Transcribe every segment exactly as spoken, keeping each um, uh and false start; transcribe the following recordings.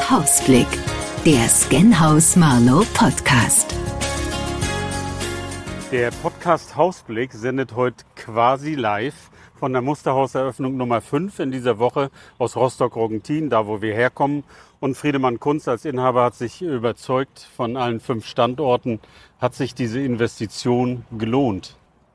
Hausblick, der Scanhaus Marlow Podcast. Der Podcast Hausblick sendet heute quasi live von der Musterhauseröffnung Nummer fünf in dieser Woche aus Rostock-Rogentin, da wo wir herkommen. Und Friedemann Kunz als Inhaber hat sich überzeugt, von allen fünf Standorten hat sich diese Investition gelohnt.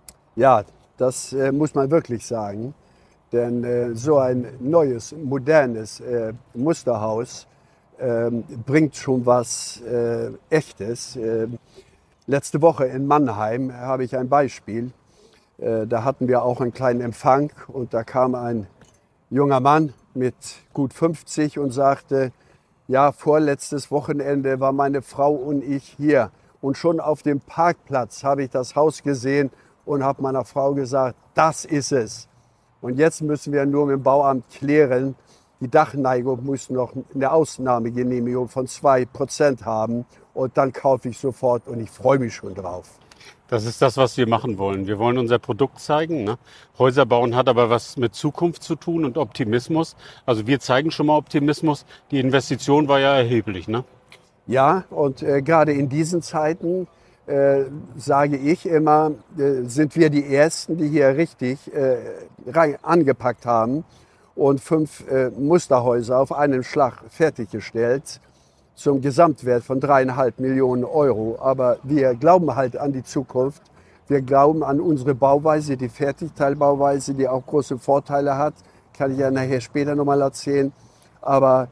Ja, das äh, muss man wirklich sagen. Denn äh, so ein neues, modernes äh, Musterhaus äh, bringt schon was äh, Echtes. Äh, letzte Woche in Mannheim habe ich ein Beispiel. Äh, da hatten wir auch einen kleinen Empfang und da kam ein junger Mann mit gut fünfzig und sagte, ja, vorletztes Wochenende war meine Frau und ich hier. Und schon auf dem Parkplatz habe ich das Haus gesehen und habe meiner Frau gesagt, das ist es. Und jetzt müssen wir nur mit dem Bauamt klären, die Dachneigung muss noch eine Ausnahmegenehmigung von zwei Prozent haben und dann kaufe ich sofort und ich freue mich schon drauf. Das ist das, was wir machen wollen. Wir wollen unser Produkt zeigen. Ne? Häuser bauen hat aber was mit Zukunft zu tun und Optimismus. Also wir zeigen schon mal Optimismus. Die Investition war ja erheblich, ne? Ja, und äh, gerade in diesen Zeiten Äh, sage ich immer, äh, sind wir die Ersten, die hier richtig äh, rein, angepackt haben und fünf äh, Musterhäuser auf einen Schlag fertiggestellt zum Gesamtwert von dreieinhalb Millionen Euro. Aber wir glauben halt an die Zukunft. Wir glauben an unsere Bauweise, die Fertigteilbauweise, die auch große Vorteile hat. Kann ich ja nachher später nochmal erzählen. Aber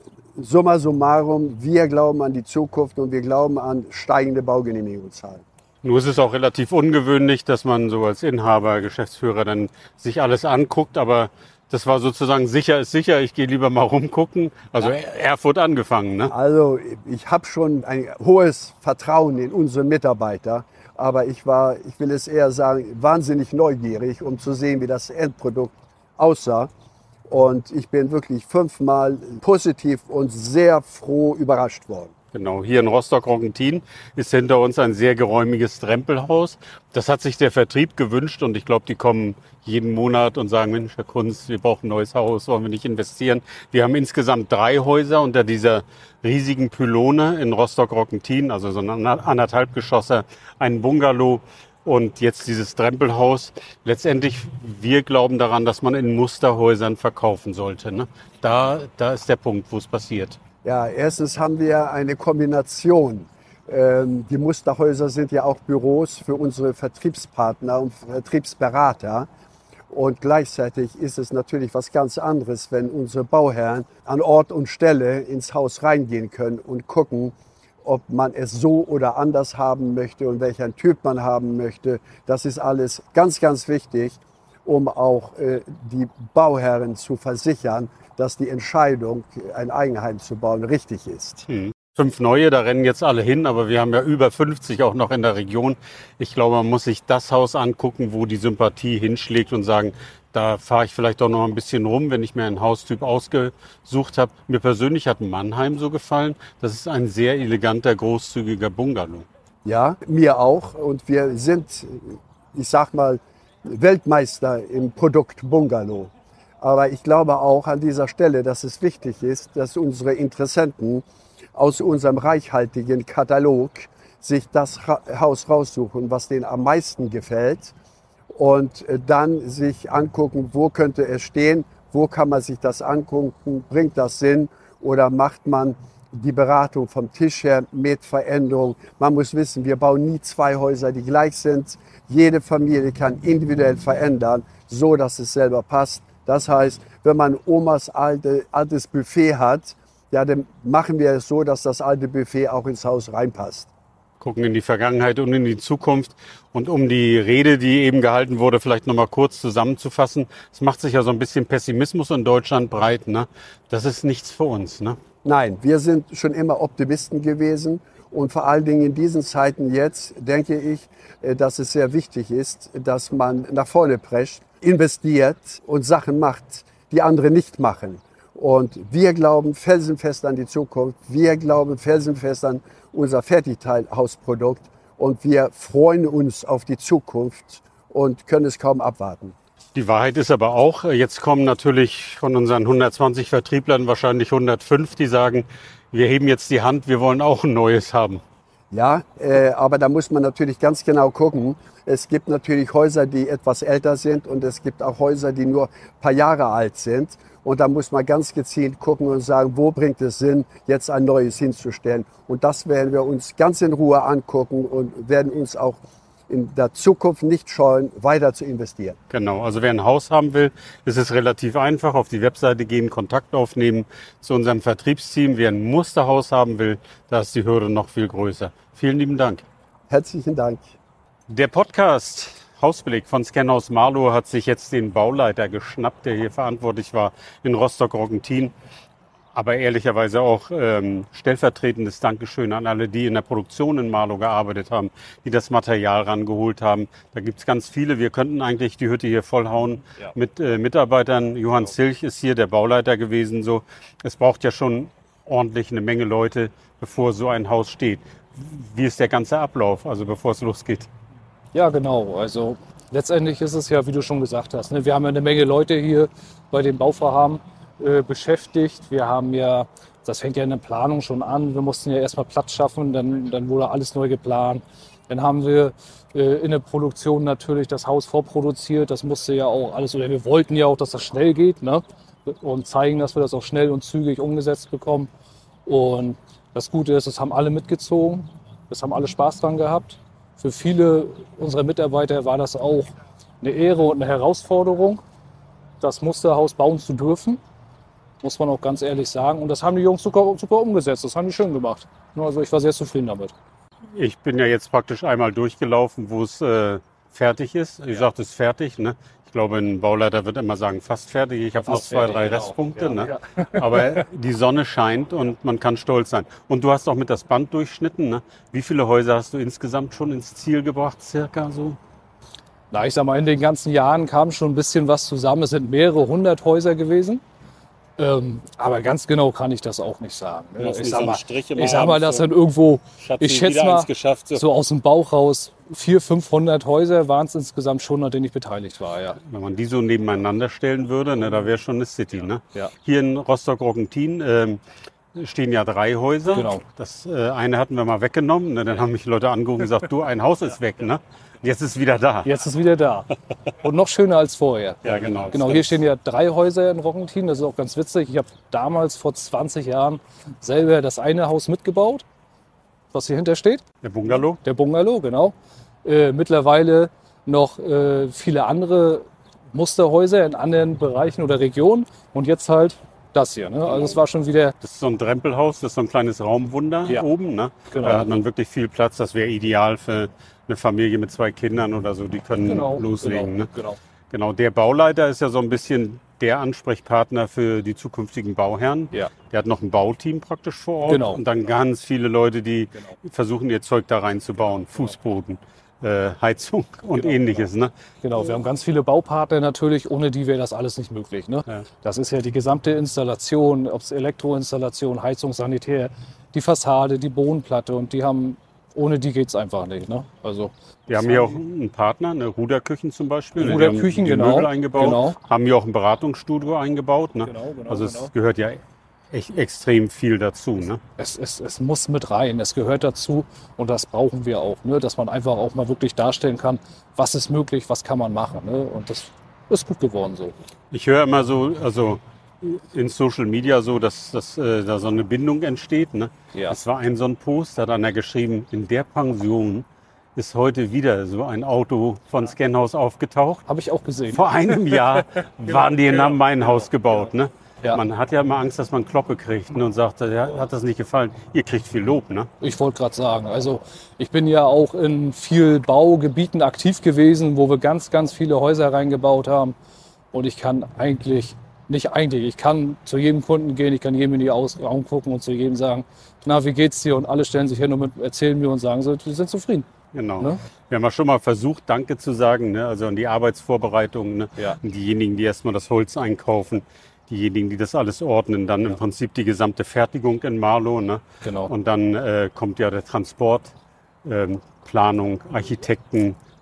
summa summarum, wir glauben an die Zukunft und wir glauben an steigende Baugenehmigungszahlen. Nur ist es auch relativ ungewöhnlich, dass man so als Inhaber, Geschäftsführer dann sich alles anguckt, aber das war sozusagen sicher ist sicher, ich gehe lieber mal rumgucken. Also ja. Erfurt angefangen, ne? Also ich habe schon ein hohes Vertrauen in unsere Mitarbeiter, aber ich war, ich will es eher sagen, wahnsinnig neugierig, um zu sehen, wie das Endprodukt aussah. Und ich bin wirklich fünfmal positiv und sehr froh überrascht worden. Genau, hier in Rostock-Rogentin ist hinter uns ein sehr geräumiges Trempelhaus. Das hat sich der Vertrieb gewünscht und ich glaube, die kommen jeden Monat und sagen, Mensch, Herr Kunz, wir brauchen ein neues Haus, wollen wir nicht investieren? Wir haben insgesamt drei Häuser unter dieser riesigen Pylone in Rostock-Rogentin, also so ein anderthalb Geschosser, ein Bungalow. Und jetzt dieses Trempelhaus. Letztendlich, wir glauben daran, dass man in Musterhäusern verkaufen sollte. Ne? Da, da ist der Punkt, wo es passiert. Ja, erstens haben wir eine Kombination. Ähm, die Musterhäuser sind ja auch Büros für unsere Vertriebspartner und Vertriebsberater. Und gleichzeitig ist es natürlich was ganz anderes, wenn unsere Bauherren an Ort und Stelle ins Haus reingehen können und gucken, ob man es so oder anders haben möchte und welchen Typ man haben möchte. Das ist alles ganz, ganz wichtig, um auch äh, die Bauherren zu versichern, dass die Entscheidung, ein Eigenheim zu bauen, richtig ist. Hm. Fünf neue, da rennen jetzt alle hin, aber wir haben ja über fünfzig auch noch in der Region. Ich glaube, man muss sich das Haus angucken, wo die Sympathie hinschlägt und sagen, da fahre ich vielleicht auch noch ein bisschen rum, wenn ich mir einen Haustyp ausgesucht habe. Mir persönlich hat Mannheim so gefallen. Das ist ein sehr eleganter, großzügiger Bungalow. Ja, mir auch. Und wir sind, ich sag mal, Weltmeister im Produkt Bungalow. Aber ich glaube auch an dieser Stelle, dass es wichtig ist, dass unsere Interessenten aus unserem reichhaltigen Katalog sich das Haus raussuchen, was denen am meisten gefällt. Und dann sich angucken, wo könnte es stehen, wo kann man sich das angucken, bringt das Sinn oder macht man die Beratung vom Tisch her mit Veränderung. Man muss wissen, wir bauen nie zwei Häuser, die gleich sind. Jede Familie kann individuell verändern, so dass es selber passt. Das heißt, wenn man Omas alte, altes Buffet hat, ja, dann machen wir es so, dass das alte Buffet auch ins Haus reinpasst. Gucken in die Vergangenheit und in die Zukunft. Und um die Rede, die eben gehalten wurde, vielleicht noch mal kurz zusammenzufassen. Es macht sich ja so ein bisschen Pessimismus in Deutschland breit. Ne? Das ist nichts für uns. Ne? Nein, wir sind schon immer Optimisten gewesen. Und vor allen Dingen in diesen Zeiten jetzt denke ich, dass es sehr wichtig ist, dass man nach vorne prescht, investiert und Sachen macht, die andere nicht machen. Und wir glauben felsenfest an die Zukunft. Wir glauben felsenfest an unser Fertigteilhausprodukt. Und wir freuen uns auf die Zukunft und können es kaum abwarten. Die Wahrheit ist aber auch, jetzt kommen natürlich von unseren hundertzwanzig Vertrieblern wahrscheinlich hundertfünf, die sagen, wir heben jetzt die Hand, wir wollen auch ein neues haben. Ja, äh, aber da muss man natürlich ganz genau gucken. Es gibt natürlich Häuser, die etwas älter sind und es gibt auch Häuser, die nur ein paar Jahre alt sind. Und da muss man ganz gezielt gucken und sagen, wo bringt es Sinn, jetzt ein neues hinzustellen. Und das werden wir uns ganz in Ruhe angucken und werden uns auch in der Zukunft nicht scheuen, weiter zu investieren. Genau, also wer ein Haus haben will, ist es relativ einfach. Auf die Webseite gehen, Kontakt aufnehmen zu unserem Vertriebsteam. Wer ein Musterhaus haben will, da ist die Hürde noch viel größer. Vielen lieben Dank. Herzlichen Dank. Der Podcast Hausblick von Scanhaus Marlow hat sich jetzt den Bauleiter geschnappt, der hier verantwortlich war in Rostock-Roggentin. Aber ehrlicherweise auch ähm, stellvertretendes Dankeschön an alle, die in der Produktion in Marlow gearbeitet haben, die das Material rangeholt haben. Da gibt's ganz viele. Wir könnten eigentlich die Hütte hier vollhauen ja. mit äh, Mitarbeitern. Johann Zilch ist hier der Bauleiter gewesen. So, es braucht ja schon ordentlich eine Menge Leute, bevor so ein Haus steht. Wie ist der ganze Ablauf, also bevor es losgeht? Ja, genau. Also letztendlich ist es ja, wie du schon gesagt hast, ne? Wir haben ja eine Menge Leute hier bei dem Bauvorhaben äh, beschäftigt. Wir haben ja, das fängt ja in der Planung schon an. Wir mussten ja erstmal Platz schaffen, dann, dann wurde alles neu geplant. Dann haben wir äh, in der Produktion natürlich das Haus vorproduziert. Das musste ja auch alles, oder wir wollten ja auch, dass das schnell geht, ne? Und zeigen, dass wir das auch schnell und zügig umgesetzt bekommen. Und das Gute ist, es haben alle mitgezogen. Es haben alle Spaß dran gehabt. Für viele unserer Mitarbeiter war das auch eine Ehre und eine Herausforderung, das Musterhaus bauen zu dürfen, muss man auch ganz ehrlich sagen. Und das haben die Jungs super, super umgesetzt, das haben die schön gemacht. Also ich war sehr zufrieden damit. Ich bin ja jetzt praktisch einmal durchgelaufen, wo es äh, fertig ist. Ich ja. sagte, es ist fertig. Ne? Ich glaube, ein Bauleiter wird immer sagen, fast fertig. Ich habe noch zwei, fertig, drei Restpunkte. Ja, ne? ja. Aber die Sonne scheint und man kann stolz sein. Und du hast auch mit das Band durchschnitten. Ne? Wie viele Häuser hast du insgesamt schon ins Ziel gebracht, circa so? Na, ich sag mal, in den ganzen Jahren kam schon ein bisschen was zusammen. Es sind mehrere hundert Häuser gewesen. Ähm, aber ganz genau kann ich das auch nicht sagen. Ne? Ich sag mal, ich sag mal, das sind irgendwo, ich schätze mal, geschafft, so. so aus dem Bauch raus, vierhundert, fünfhundert Häuser waren es insgesamt schon, an denen ich beteiligt war. Ja. Wenn man die so nebeneinander stellen würde, ne, da wäre schon eine City. Ja. Ne? Ja. Hier in Rostock-Roggentin ähm, stehen ja drei Häuser. Genau. Das äh, eine hatten wir mal weggenommen. Ne? Dann haben mich Leute angerufen und gesagt, du, ein Haus ist weg. Ne? Jetzt ist wieder da. Jetzt ist wieder da. Und noch schöner als vorher. Ja, genau. Genau, hier stehen ja drei Häuser in Roggentin. Das ist auch ganz witzig. Ich habe damals vor zwanzig Jahren selber das eine Haus mitgebaut, was hier hinter steht. Der Bungalow? Der Bungalow, genau. Äh, mittlerweile noch äh, viele andere Musterhäuser in anderen Bereichen oder Regionen. Und jetzt halt das hier. Ne? Also es war schon wieder... Das ist so ein Drempelhaus, das ist so ein kleines Raumwunder ja. oben. Ne? Genau. Da hat man wirklich viel Platz. Das wäre ideal für eine Familie mit zwei Kindern oder so. Die können genau, loslegen. Genau, ne? genau. Genau, der Bauleiter ist ja so ein bisschen der Ansprechpartner für die zukünftigen Bauherren. Ja. Der hat noch ein Bauteam praktisch vor Ort. Genau. Und dann ganz viele Leute, die genau. versuchen, ihr Zeug da reinzubauen. Fußboden, äh, Heizung und genau, ähnliches. Genau. Ne? genau, wir haben ganz viele Baupartner natürlich, ohne die wäre das alles nicht möglich. Ne? Ja. Das ist ja die gesamte Installation, ob es Elektroinstallation, Heizung, Sanitär, die Fassade, die Bodenplatte und die haben... Ohne die geht es einfach nicht. Ne? Also, wir haben hier auch einen Partner, eine Ruderküchen zum Beispiel. Ruderküchen, die genau. Möbel eingebaut, genau. haben hier auch ein Beratungsstudio eingebaut. Ne? Genau, genau, also es genau. gehört ja echt extrem viel dazu. Ne? Es, es, es muss mit rein, es gehört dazu und das brauchen wir auch. Ne? Dass man einfach auch mal wirklich darstellen kann, was ist möglich, was kann man machen. Ne? Und das ist gut geworden so. Ich höre immer so, also in Social Media so, dass, dass äh, da so eine Bindung entsteht. Ne? Ja. Es war ein so ein Post, da hat einer geschrieben, in der Pension ist heute wieder so ein Auto von Scanhaus aufgetaucht. Habe ich auch gesehen. Vor einem Jahr waren die in einem mein Haus gebaut. Ne? Ja. Man hat ja immer Angst, dass man Kloppe kriegt, ne? Und sagt, ja, hat das nicht gefallen. Ihr kriegt viel Lob. Ne? Ich wollte gerade sagen, also ich bin ja auch in viel Baugebieten aktiv gewesen, wo wir ganz, ganz viele Häuser reingebaut haben. Und ich kann eigentlich... Nicht eigentlich. Ich kann zu jedem Kunden gehen, ich kann jedem in die Augen gucken und zu jedem sagen, na, wie geht's dir? Und alle stellen sich hin und erzählen mir und sagen so, die sind zufrieden. Genau. Ne? Wir haben ja schon mal versucht, Danke zu sagen, ne? Also an die Arbeitsvorbereitung, ne? Ja. Und diejenigen, die erstmal das Holz einkaufen, diejenigen, die das alles ordnen, dann ja. im Prinzip die gesamte Fertigung in Marlow. Ne? Genau. Und dann äh, kommt ja der Transport, ähm, Planung, Architekten,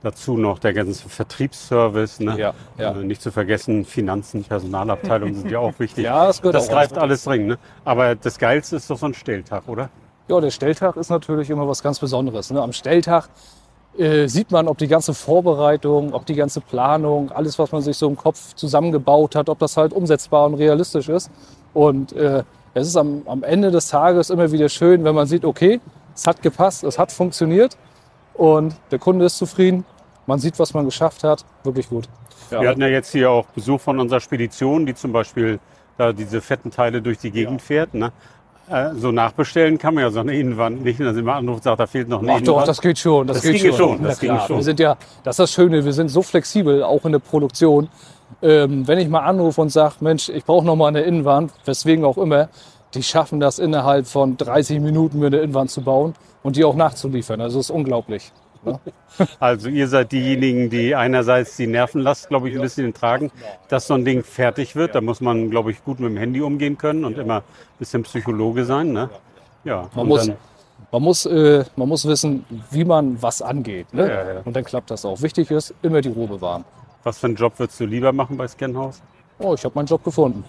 Dazu noch der ganze Vertriebsservice. Ne? Ja, ja. Äh, nicht zu vergessen, Finanzen, Personalabteilung sind ja auch wichtig. Ja, das gehört das auch greift alles. alles drin. Ne? Aber das Geilste ist doch so ein Stelltag, oder? Ja, der Stelltag ist natürlich immer was ganz Besonderes. Ne? Am Stelltag äh, sieht man, ob die ganze Vorbereitung, ob die ganze Planung, alles, was man sich so im Kopf zusammengebaut hat, ob das halt umsetzbar und realistisch ist. Und äh, es ist am, am Ende des Tages immer wieder schön, wenn man sieht, okay, es hat gepasst, es hat funktioniert und der Kunde ist zufrieden. Man sieht, was man geschafft hat. Wirklich gut. Ja. Wir hatten ja jetzt hier auch Besuch von unserer Spedition, die zum Beispiel da diese fetten Teile durch die Gegend fährt. Ne? Äh, so nachbestellen kann man ja so eine Innenwand nicht. Dann sind wir anruft, sagt, da fehlt noch eine Ach Innenwand. doch, das geht schon. Das, Das geht ginge schon. schon, das Na klar, ginge schon. Wir sind ja, das ist das Schöne, wir sind so flexibel, auch in der Produktion. Ähm, wenn ich mal anrufe und sage, Mensch, ich brauche noch mal eine Innenwand, weswegen auch immer, die schaffen das innerhalb von dreißig Minuten, mir eine Innenwand zu bauen und die auch nachzuliefern. Also das ist unglaublich. Ne? Also ihr seid diejenigen, die einerseits die Nervenlast, glaube ich, ein bisschen tragen, dass so ein Ding fertig wird. Da muss man, glaube ich, gut mit dem Handy umgehen können und immer ein bisschen Psychologe sein. Ne? Ja, Man und muss, dann- man, muss, äh, man muss wissen, wie man was angeht. Ne? Ja, ja. Und dann klappt das auch. Wichtig ist, immer die Ruhe bewahren. was für einen Job würdest du lieber machen bei Scanhaus? Oh, ich habe meinen Job gefunden.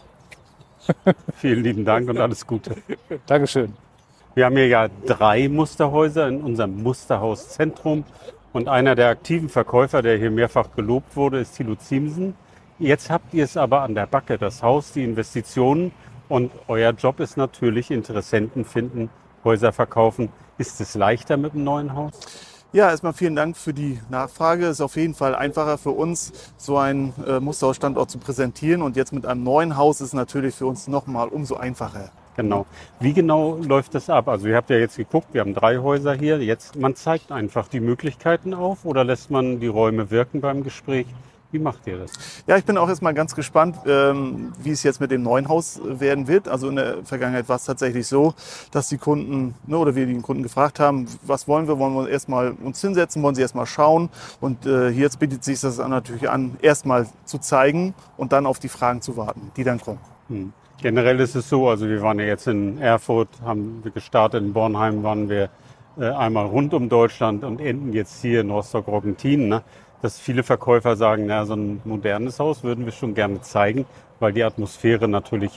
Vielen lieben Dank und alles Gute. Dankeschön. Wir haben hier ja drei Musterhäuser in unserem Musterhauszentrum. Und einer der aktiven Verkäufer, der hier mehrfach gelobt wurde, ist Thilo Ziemsen. Jetzt habt ihr es aber an der Backe, das Haus, die Investitionen. Und euer Job ist natürlich Interessenten finden, Häuser verkaufen. Ist es leichter mit einem neuen Haus? Ja, erstmal vielen Dank für die Nachfrage. Es ist auf jeden Fall einfacher für uns, so einen äh, Musterhausstandort zu präsentieren. Und jetzt mit einem neuen Haus ist es natürlich für uns nochmal umso einfacher. Genau. Wie genau läuft das ab? Also ihr habt ja jetzt geguckt, wir haben drei Häuser hier. Jetzt, man zeigt einfach die Möglichkeiten auf oder lässt man die Räume wirken beim Gespräch? Wie macht ihr das? Ja, ich bin auch erstmal ganz gespannt, ähm, wie es jetzt mit dem neuen Haus werden wird. Also in der Vergangenheit war es tatsächlich so, dass die Kunden, ne, oder wir die Kunden gefragt haben, was wollen wir? Wollen wir erstmal uns hinsetzen? Wollen sie erstmal schauen? Und äh, jetzt bietet sich das natürlich an, erstmal zu zeigen und dann auf die Fragen zu warten, die dann kommen. Hm. Generell ist es so, also wir waren ja jetzt in Erfurt, haben wir gestartet, in Bornheim waren wir äh, einmal rund um Deutschland und enden jetzt hier in Rostock-Roggentin. Ne? Dass viele Verkäufer sagen, na, so ein modernes Haus würden wir schon gerne zeigen, weil die Atmosphäre natürlich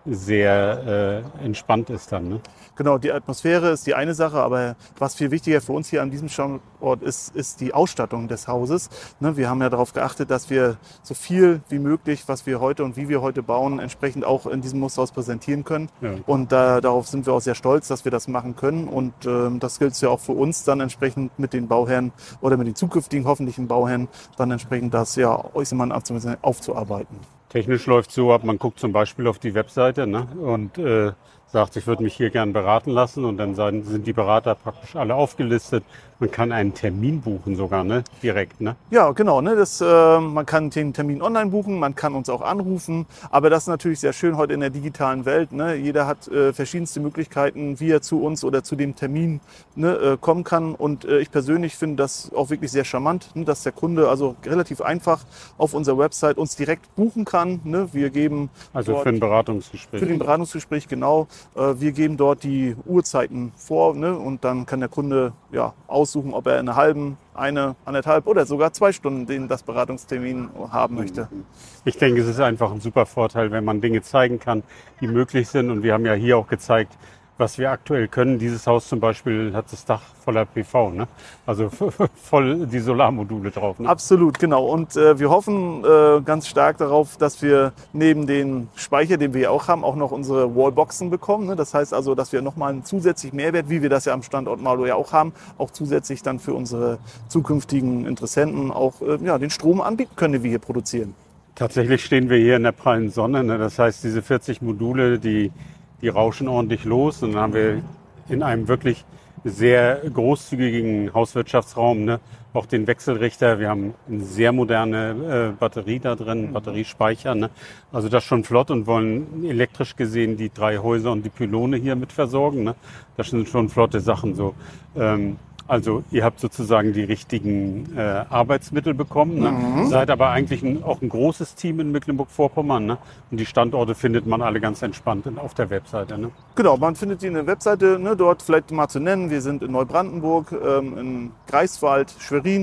sehr äh, entspannt ist dann. Ne? Genau, die Atmosphäre ist die eine Sache, aber was viel wichtiger für uns hier an diesem Standort ist, ist die Ausstattung des Hauses. Ne, wir haben ja darauf geachtet, dass wir so viel wie möglich, was wir heute und wie wir heute bauen, entsprechend auch in diesem Musterhaus präsentieren können. Ja. Und da, darauf sind wir auch sehr stolz, dass wir das machen können. Und ähm, das gilt ja auch für uns dann entsprechend mit den Bauherren oder mit den zukünftigen hoffentlichen Bauherren dann entsprechend das ja äußermann aufzuarbeiten. Technisch läuft so ab, man guckt zum Beispiel auf die Webseite, ne, und äh, sagt, ich würde mich hier gern beraten lassen und dann sind die Berater praktisch alle aufgelistet. Man kann einen Termin buchen sogar, ne, direkt. Ne? Ja, genau. Ne, das, äh, man kann den Termin online buchen, man kann uns auch anrufen. Aber das ist natürlich sehr schön heute in der digitalen Welt. Ne? Jeder hat äh, verschiedenste Möglichkeiten, wie er zu uns oder zu dem Termin ne, äh, kommen kann. Und äh, ich persönlich finde das auch wirklich sehr charmant, ne, dass der Kunde also relativ einfach auf unserer Website uns direkt buchen kann. Ne? Wir geben Also dort für ein Beratungsgespräch. für den Beratungsgespräch, genau. Äh, wir geben dort die Uhrzeiten vor, ne? Und dann kann der Kunde ja, aussuchen, ob er in einer halben, eine, anderthalb oder sogar zwei Stunden den das Beratungstermin haben möchte. Ich denke, es ist einfach ein super Vorteil, wenn man Dinge zeigen kann, die möglich sind. Und wir haben ja hier auch gezeigt, was wir aktuell können. Dieses Haus zum Beispiel hat das Dach voller P V, ne? Also voll die Solarmodule drauf. Ne? Absolut, genau. Und äh, wir hoffen äh, ganz stark darauf, dass wir neben den Speicher, den wir ja auch haben, auch noch unsere Wallboxen bekommen. Ne? Das heißt also, dass wir nochmal einen zusätzlichen Mehrwert, wie wir das ja am Standort Marlow ja auch haben, auch zusätzlich dann für unsere zukünftigen Interessenten auch äh, ja, den Strom anbieten können, den wir hier produzieren. Tatsächlich stehen wir hier in der prallen Sonne. Ne? Das heißt, diese vierzig Module, die, die rauschen ordentlich los. Und dann haben wir in einem wirklich sehr großzügigen Hauswirtschaftsraum, ne, auch den Wechselrichter. Wir haben eine sehr moderne äh, Batterie da drin, Batteriespeicher. Ne. Also das schon flott und wollen elektrisch gesehen die drei Häuser und die Pylone hier mit versorgen. Ne. Das sind schon flotte Sachen so. Ähm, Also ihr habt sozusagen die richtigen äh, Arbeitsmittel bekommen, ne? Mhm. Seid aber eigentlich ein, auch ein großes Team in Mecklenburg-Vorpommern. Ne? Und die Standorte findet man alle ganz entspannt auf der Webseite. Ne? Genau, man findet die in der Webseite, ne, dort vielleicht mal zu nennen. Wir sind in Neubrandenburg, ähm, in Greifswald, Schwerin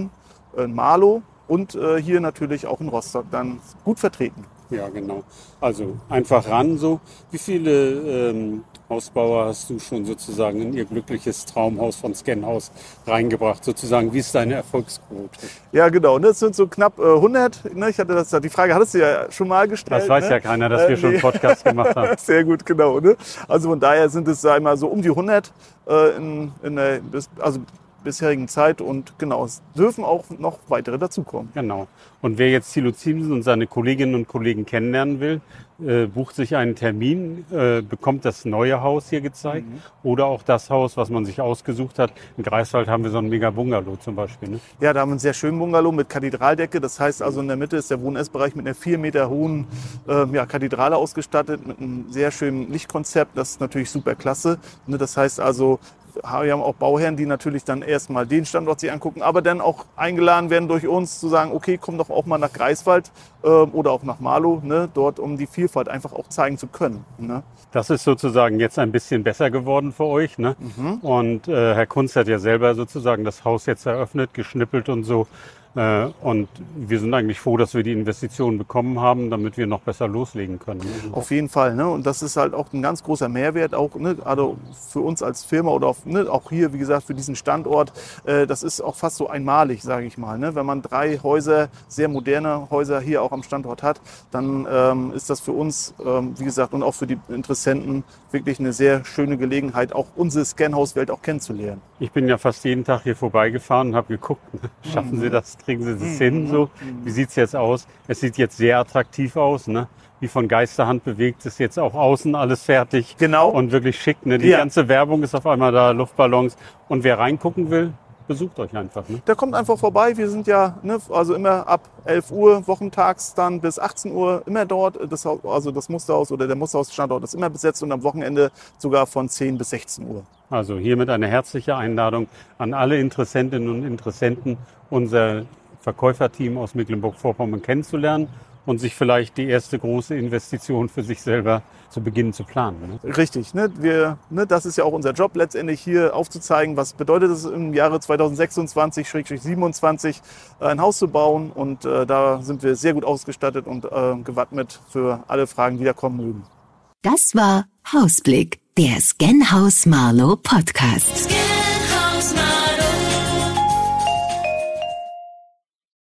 in Marlow und äh, hier natürlich auch in Rostock dann gut vertreten. Ja, genau. Also einfach ran so. Wie viele ähm, Hausbauer hast du schon sozusagen in ihr glückliches Traumhaus von Scanhaus reingebracht? Sozusagen, wie ist deine Erfolgsquote? Ja, genau. Das sind so knapp äh, hundert. Ne? Ich hatte das, die Frage hattest du ja schon mal gestellt. Das weiß ne? ja keiner, dass wir äh, schon einen Podcast gemacht haben. Sehr gut, genau. Ne? Also von daher sind es, sag ich mal, so um die hundert äh, in, in der also bisherigen Zeit und genau, es dürfen auch noch weitere dazukommen. Genau. Und wer jetzt Thilo Ziemsen und seine Kolleginnen und Kollegen kennenlernen will, äh, bucht sich einen Termin, äh, bekommt das neue Haus hier gezeigt mhm. oder auch das Haus, was man sich ausgesucht hat. In Greifswald haben wir so einen Mega-Bungalow zum Beispiel. Ne? Ja, da haben wir einen sehr schönen Bungalow mit Kathedraldecke. Das heißt also, in der Mitte ist der Wohn-Ess-Bereich mit einer vier Meter hohen äh, ja, Kathedrale ausgestattet, mit einem sehr schönen Lichtkonzept. Das ist natürlich super klasse. Ne? Das heißt also, wir haben auch Bauherren, die natürlich dann erstmal den Standort sich angucken, aber dann auch eingeladen werden durch uns zu sagen, okay, komm doch auch mal nach Greifswald äh, oder auch nach Marlow, ne, dort, um die Vielfalt einfach auch zeigen zu können. Ne. Das ist sozusagen jetzt ein bisschen besser geworden für euch. Ne? Mhm. Und äh, Herr Kunz hat ja selber sozusagen das Haus jetzt eröffnet, geschnippelt und so. Äh, und wir sind eigentlich froh, dass wir die Investitionen bekommen haben, damit wir noch besser loslegen können. Auf jeden Fall. Ne? Und das ist halt auch ein ganz großer Mehrwert, auch ne? also für uns als Firma oder auf, ne? auch hier, wie gesagt, für diesen Standort. Äh, das ist auch fast so einmalig, sage ich mal. Ne? Wenn man drei Häuser, sehr moderne Häuser hier auch am Standort hat, dann ähm, ist das für uns, ähm, wie gesagt, und auch für die Interessenten wirklich eine sehr schöne Gelegenheit, auch unsere Scanhaus-Welt auch kennenzulernen. Ich bin ja fast jeden Tag hier vorbeigefahren und habe geguckt, schaffen mhm. Sie das? Kriegen Sie das hin? So? Wie sieht es jetzt aus? Es sieht jetzt sehr attraktiv aus, ne? Wie von Geisterhand bewegt, ist jetzt auch außen alles fertig. Genau. Und wirklich schick. Ne? Die ja. ganze Werbung ist auf einmal da, Luftballons. Und wer reingucken will, besucht euch einfach. Ne? Der kommt einfach vorbei. Wir sind ja ne, also immer ab elf Uhr wochentags dann bis achtzehn Uhr immer dort. Das, also das Musterhaus oder der Musterhausstandort ist immer besetzt und am Wochenende sogar von zehn bis sechzehn Uhr. Also hiermit eine herzliche Einladung an alle Interessentinnen und Interessenten, unser Verkäuferteam aus Mecklenburg-Vorpommern kennenzulernen und sich vielleicht die erste große Investition für sich selber zu beginnen zu planen. Ne? Richtig. Ne? Wir, ne, das ist ja auch unser Job letztendlich hier aufzuzeigen, was bedeutet es im Jahre zweitausendsechsundzwanzig siebenundzwanzig ein Haus zu bauen. Und äh, da sind wir sehr gut ausgestattet und äh, gewappnet für alle Fragen, die da kommen mögen. Das war Hausblick, der Scanhaus Marlow Podcast.